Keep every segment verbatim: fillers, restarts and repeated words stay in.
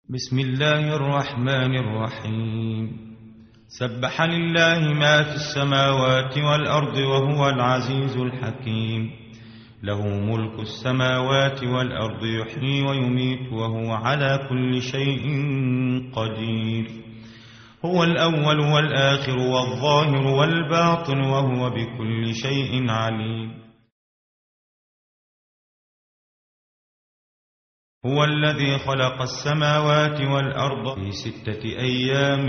بسم الله الرحمن الرحيم. سبح لله ما في السماوات والأرض وهو العزيز الحكيم. له ملك السماوات والأرض يحيي ويميت وهو على كل شيء قدير. هو الأول والآخر والظاهر والباطن وهو بكل شيء عليم. هو الذي خلق السماوات والأرض في ستة أيام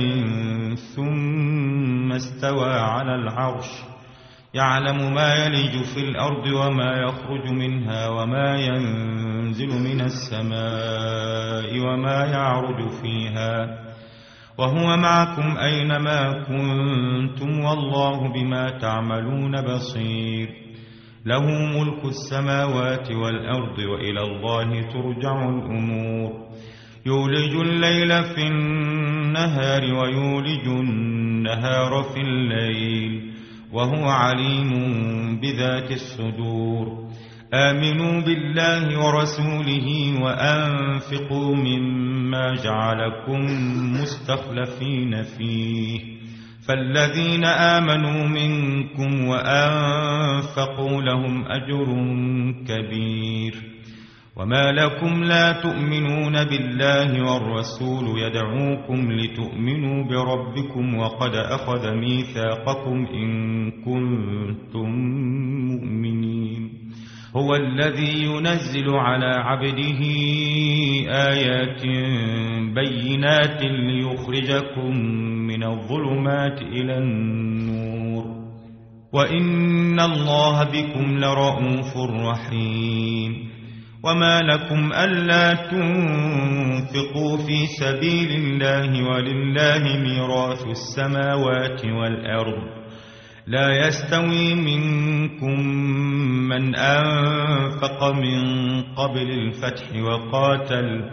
ثم استوى على العرش يعلم ما يلج في الأرض وما يخرج منها وما ينزل من السماء وما يعرج فيها وهو معكم أينما كنتم والله بما تعملون بصير. له ملك السماوات والأرض وإلى الله ترجع الأمور. يولج الليل في النهار ويولج النهار في الليل وهو عليم بذات الصدور. آمنوا بالله ورسوله وأنفقوا مما جعلكم مستخلفين فيه فالذين آمنوا منكم وأنفقوا لهم أجر كبير. وما لكم لا تؤمنون بالله والرسول يدعوكم لتؤمنوا بربكم وقد أخذ ميثاقكم إن كنتم مؤمنين. هو الذي ينزل على عبده آيات بينات ليخرجكم من الظلمات إلى النور وإن الله بكم لرءوف رحيم. وما لكم ألا تنفقوا في سبيل الله ولله ميراث السماوات والأرض لا يستوي منكم من أنفق من قبل الفتح وقاتل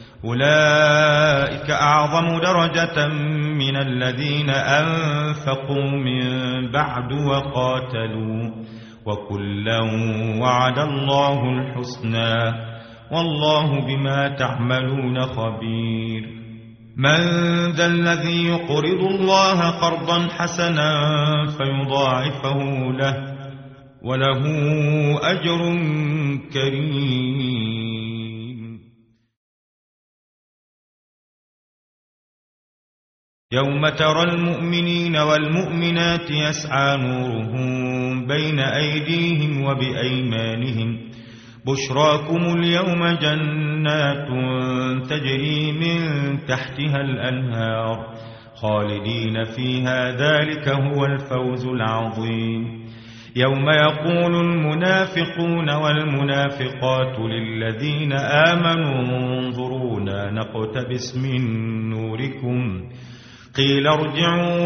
أولئك أعظم درجة من الذين أنفقوا من بعد وقاتلوا وكلا وعد الله الحسنى والله بما تعملون خبير. من ذا الذي يقرض الله قرضا حسنا فيضاعفه له وله أجر كريم. يوم ترى المؤمنين والمؤمنات يسعى نورهم بين أيديهم وبأيمانهم بشراكم اليوم جنات تجري من تحتها الأنهار خالدين فيها ذلك هو الفوز العظيم. يوم يقول المنافقون والمنافقات للذين آمنوا انظرونا نقتبس من نوركم قيل ارجعوا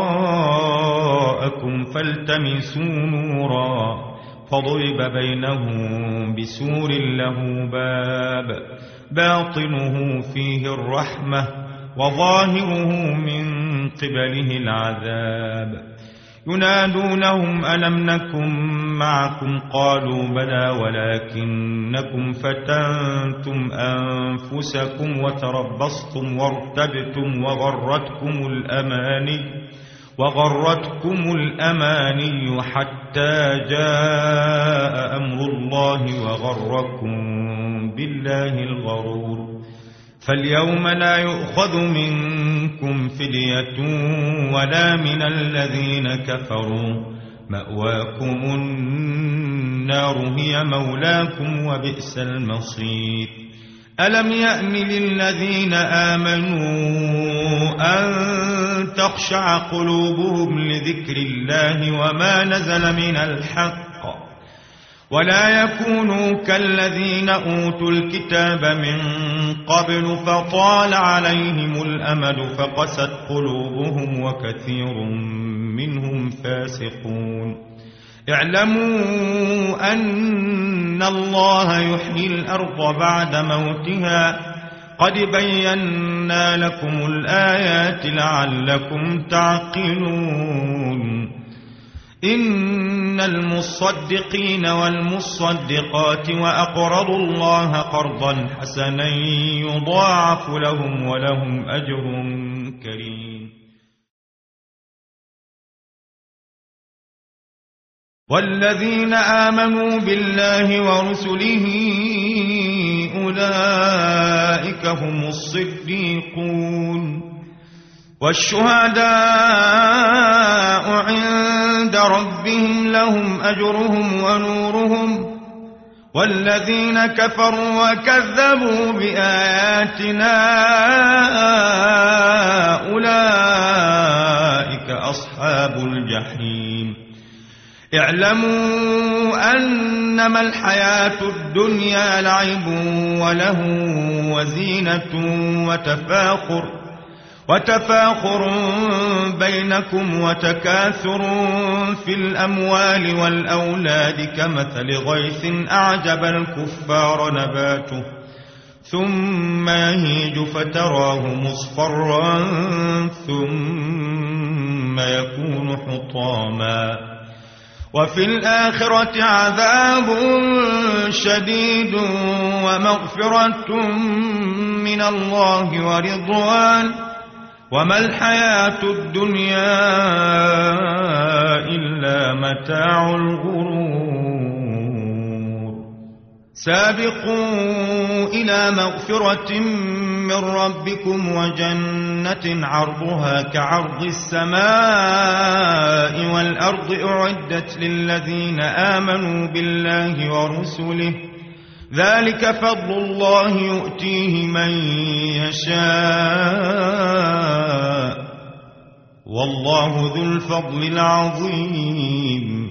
وراءكم فالتمسوا نورا فضرب بينهم بسور له باب باطنه فيه الرحمة وظاهره من قبله العذاب. ينادونهم ألم نكن معكم قالوا بلى ولكنكم فتنتم أنفسكم وتربصتم وارتبتم وغرتكم الأماني وغرتكم الأماني حتى جاء أمر الله وغركم بالله الغرور. فاليوم لا يؤخذ منكم فدية ولا من الذين كفروا مأواكم النار هي مولاكم وبئس المصير. ألم يأن للذين آمنوا أن تخشع قلوبهم لذكر الله وما نزل من الحق ولا يكونوا كالذين أوتوا الكتاب من قبل فطال عليهم الأمد فقست قلوبهم وكثير منهم فاسقون. اعلموا أن الله يحيي الأرض بعد موتها قد بينا لكم الآيات لعلكم تعقلون. إن المصدقين والمصدقات وأقرضوا الله قرضا حسنا يضاعف لهم ولهم أجر كريم. والذين آمنوا بالله ورسله أولئك هم الصديقون والشهداء عند ربهم لهم أجرهم ونورهم والذين كفروا وكذبوا بآياتنا أولئك أصحاب الجحيم. اعلموا أنما الحياة الدنيا لعب وله وزينة وتفاخر وتفاخر بينكم وتكاثر في الأموال والأولاد كمثل غيث أعجب الكفار نباته ثم يهيج فتراه مصفرا ثم يكون حطاما وفي الآخرة عذاب شديد ومغفرة من الله ورضوان وما الحياة الدنيا إلا متاع الغرور. سابقوا إلى مغفرة من ربكم وجنة عرضها كعرض السماء والأرض أعدت للذين آمنوا بالله ورسله ذلك فضل الله يؤتيه من يشاء والله ذو الفضل العظيم.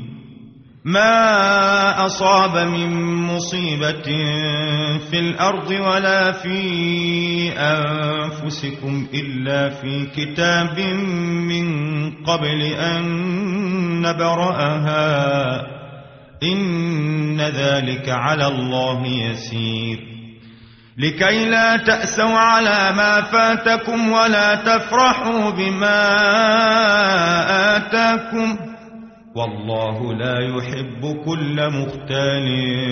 ما أصاب من مصيبة في الأرض ولا في أنفسكم إلا في كتاب من قبل أن نبرأها إن ذلك على الله يسير. لكي لا تأسوا على ما فاتكم ولا تفرحوا بما آتاكم والله لا يحب كل مختال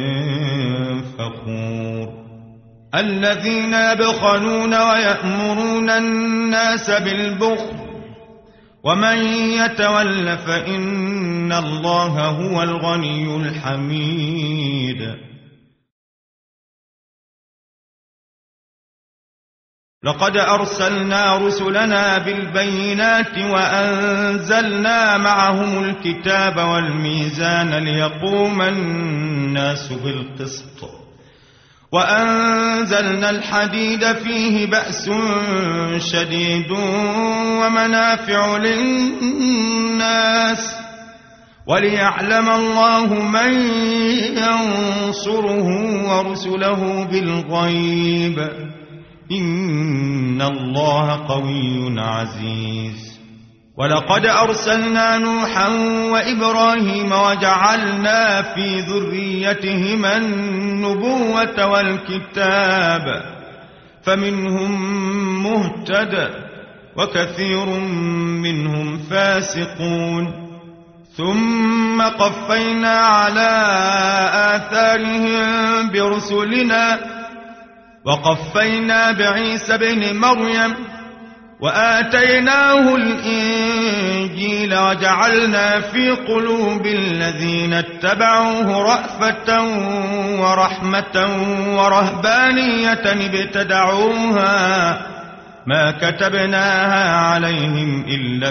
فخور. الذين يبخلون ويأمرون الناس بالبخل ومن يتول فإن الله هو الغني الحميد. لقد أرسلنا رسلنا بالبينات وأنزلنا معهم الكتاب والميزان ليقوم الناس بالقسط وأنزلنا الحديد فيه بأس شديد ومنافع للناس وليعلم الله من ينصره ورسله بالغيب إن الله قوي عزيز. ولقد أرسلنا نوحا وإبراهيم وجعلنا في ذريتهما النبوة والكتاب فمنهم مهتد وكثير منهم فاسقون ثم قفينا على آثارهم برسلنا وقفينا بعيسى بن مريم وآتيناه الإنجيل وجعلنا في قلوب الذين اتبعوه رأفة ورحمة ورهبانية ابتدعوها ما كتبناها عليهم إلا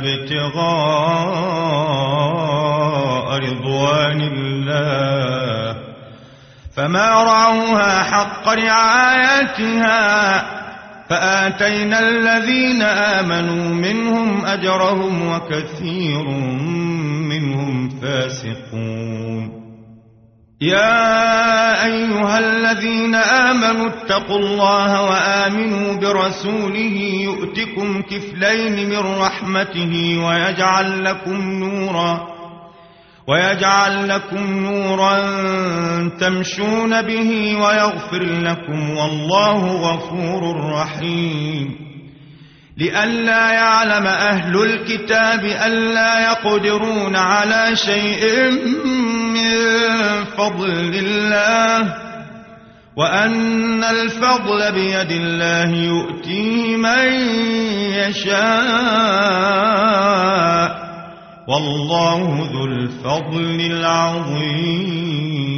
ابتغاء رضوان الله فما رعوها حق رعايتها فآتينا الذين آمنوا منهم أجرهم وكثير منهم فاسقون. يا أيها الذين آمنوا اتقوا الله وآمنوا برسوله يؤتكم كفلين من رحمته ويجعل لكم نورا ويجعل لكم نورا تمشون به ويغفر لكم والله غفور رحيم. لئلا يعلم أهل الكتاب ألا يقدرون على شيء من فضل الله وأن الفضل بيد الله يؤتيه من يشاء والله ذو الفضل العظيم.